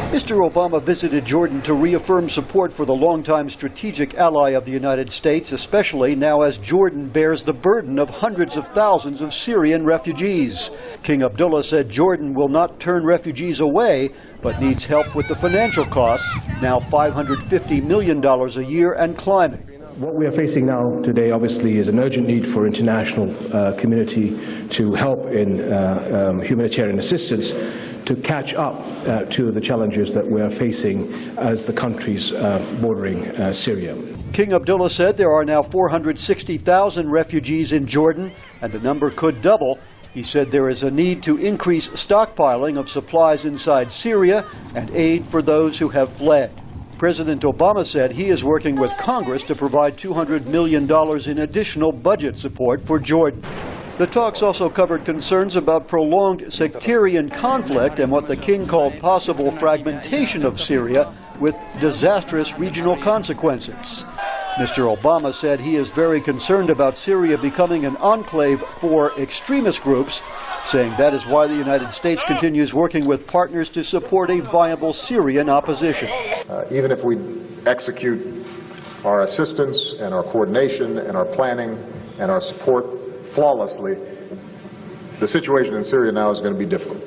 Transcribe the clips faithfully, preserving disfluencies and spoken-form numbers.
Mister Obama visited Jordan to reaffirm support for the longtime strategic ally of the United States, especially now as Jordan bears the burden of hundreds of thousands of Syrian refugees. King Abdullah said Jordan will not turn refugees away, but needs help with the financial costs, now five hundred fifty million dollars a year and climbing. What we are facing now today, obviously, is an urgent need for international uh, community to help in uh, um, humanitarian assistance to catch up uh, to the challenges that we are facing as the countries uh, bordering uh, Syria. King Abdullah said there are now four hundred sixty thousand refugees in Jordan, and the number could double. He said there is a need to increase stockpiling of supplies inside Syria and aid for those who have fled. President Obama said he is working with Congress to provide two hundred million dollars in additional budget support for Jordan. The talks also covered concerns about prolonged sectarian conflict and what the king called possible fragmentation of Syria with disastrous regional consequences. Mister Obama said he is very concerned about Syria becoming an enclave for extremist groups, saying that is why the United States continues working with partners to support a viable Syrian opposition. Uh, even if we execute our assistance and our coordination and our planning and our support flawlessly, the situation in Syria now is going to be difficult.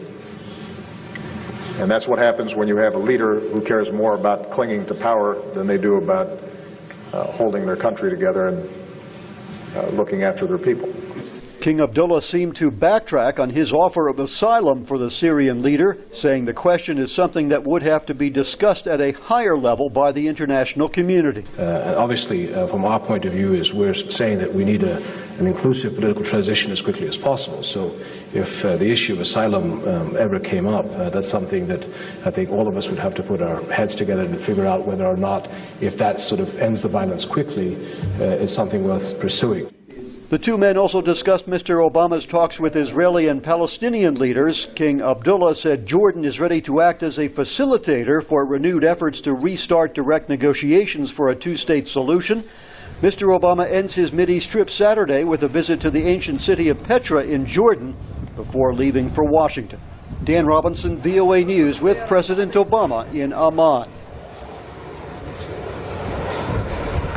And that's what happens when you have a leader who cares more about clinging to power than they do about uh, holding their country together and uh, looking after their people. King Abdullah seemed to backtrack on his offer of asylum for the Syrian leader, saying the question is something that would have to be discussed at a higher level by the international community. Uh, obviously, uh, from our point of view, is we're saying that we need a, an inclusive political transition as quickly as possible. So if uh, the issue of asylum um, ever came up, uh, that's something that I think all of us would have to put our heads together and figure out whether or not, if that sort of ends the violence quickly, uh, is something worth pursuing. The two men also discussed Mister Obama's talks with Israeli and Palestinian leaders. King Abdullah said Jordan is ready to act as a facilitator for renewed efforts to restart direct negotiations for a two-state solution. Mister Obama ends his Mideast trip Saturday with a visit to the ancient city of Petra in Jordan before leaving for Washington. Dan Robinson, V O A News, with President Obama in Amman.